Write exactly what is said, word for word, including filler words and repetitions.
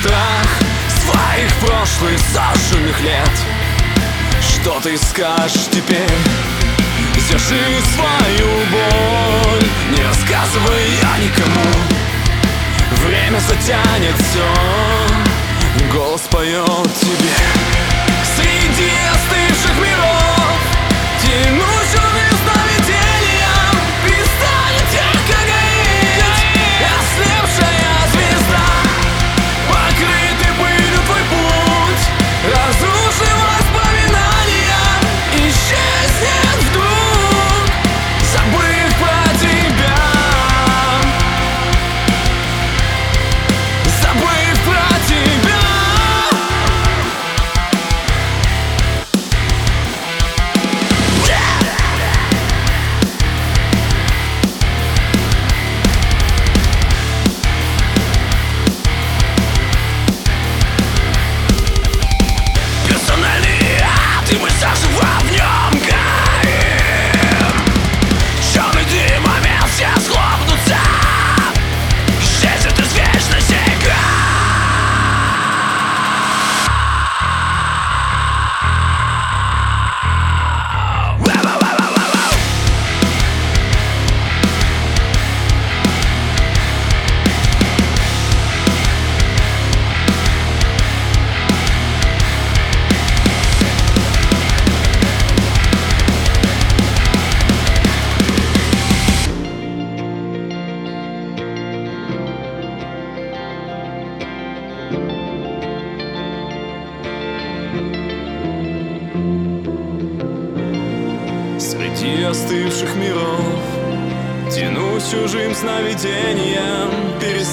страх своих прошлых сожженных лет. Что ты скажешь теперь? Сдержи свою боль, не рассказывай я никому. Время затянет все, голос поет тебе. Среди остывших миров тянусь чужим сновидением, перестанет ярко гореть ослепшая звезда. Покрытый пылью твой путь, разрушив воспоминания, исчезнет вдруг, забыв про тебя, забыв про тебя. Персональный ад, и мы заживо в нем горим. Черный дым, момент, все схлопнутся, исчезнет из вечности игра. Среди остывших миров тянусь чужим сновидением, перестанет